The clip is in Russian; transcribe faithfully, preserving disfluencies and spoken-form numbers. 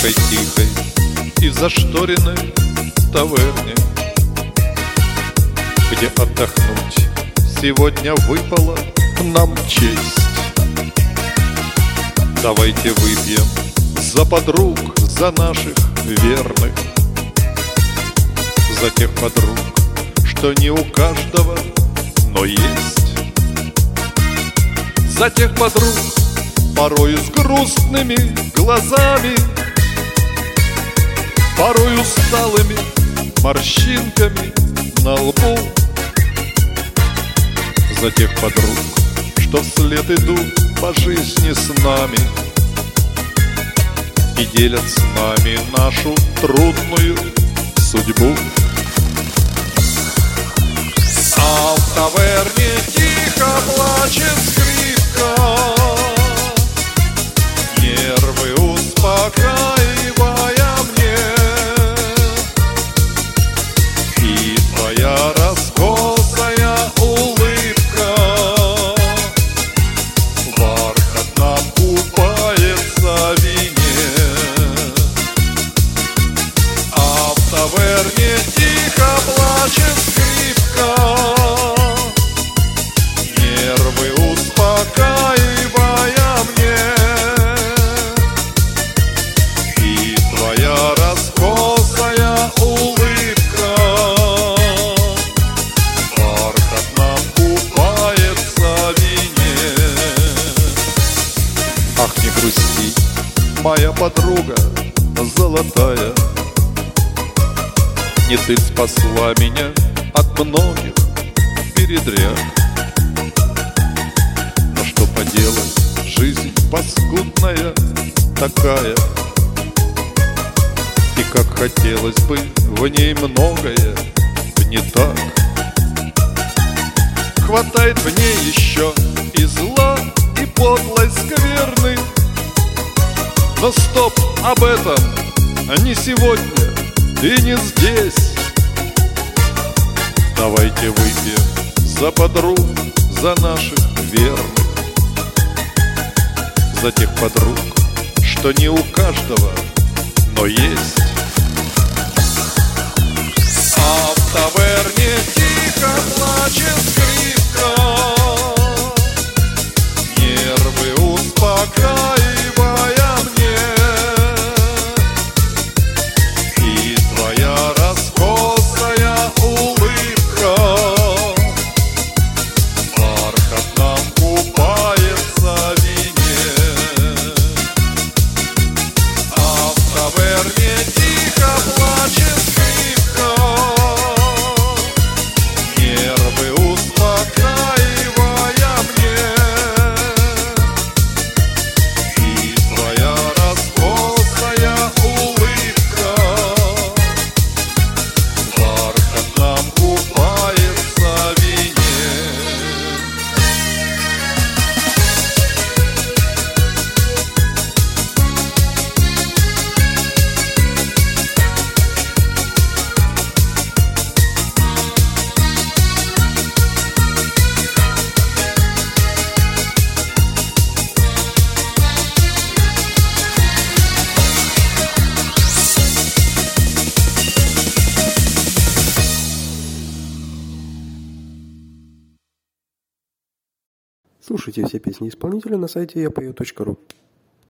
нашей тихой и зашторенной таверне, где отдохнуть сегодня выпала нам честь. Давайте выпьем за подруг, за наших верных, за тех подруг, что не у каждого, но есть. За тех подруг, порой с грустными глазами, порой усталыми морщинками на лбу. За тех подруг, что вслед идут по жизни с нами и делят с нами нашу трудную судьбу. А в таверне тихо плачет скрипка, нервы успокаивая мне, и твоя раскосая улыбка бархатно купается в вине. А в таверне тихо плачет скрипка, нервы успокаивая мне, и твоя раскосая улыбка бархатно купается в вине. Ах, не грусти, моя подруга золотая, не ты спасла меня от многих передряг. Но что поделать, жизнь паскудная такая, и как хотелось бы в ней многое не так. Хватает в ней еще и зла, и подлой скверны, но стоп, об этом не сегодня и не здесь. Давайте выпьем за подруг, за наших верных, за тех подруг, что не у каждого, но есть. А в таверне тихо плачет скрипка, нервы успокаивая мне, и твоя раскосая улыбка бархатно купается в вине. А в таверне тихо плачет скрипка, нервы успокаивая мне, и твоя раскосая улыбка бархатно купается в вине. Слушайте все песни исполнителя на сайте я пою точка ру.